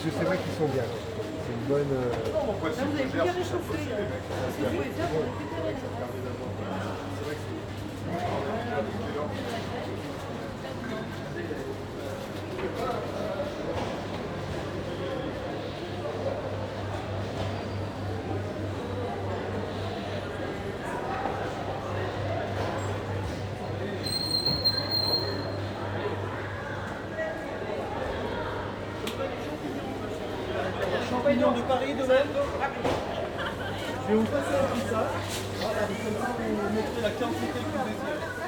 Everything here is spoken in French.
c'est vrai qu'ils sont bien. C'est une bonne. Là, vous avez plus qu'à réchauffer. Si vous pouvez faire pour récupérer. Champignons de Paris de même. Je vais vous passer un petit ça. Voilà, comme ça vous mettrez la quantité que vous désirez.